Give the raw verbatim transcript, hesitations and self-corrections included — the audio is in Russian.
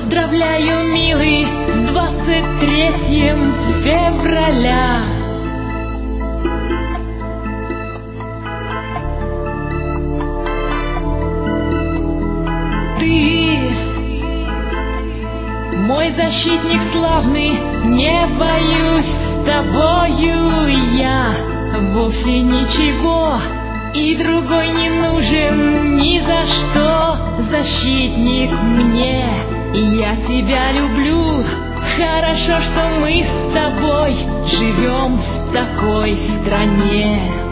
Поздравляю, милый, с двадцать третьим февраля. Ты мой защитник славный, не боюсь, с тобою я вовсе ничего, и другой не нужен ни за что. Защитник мне, я тебя люблю. Хорошо, что мы с тобой живем в такой стране.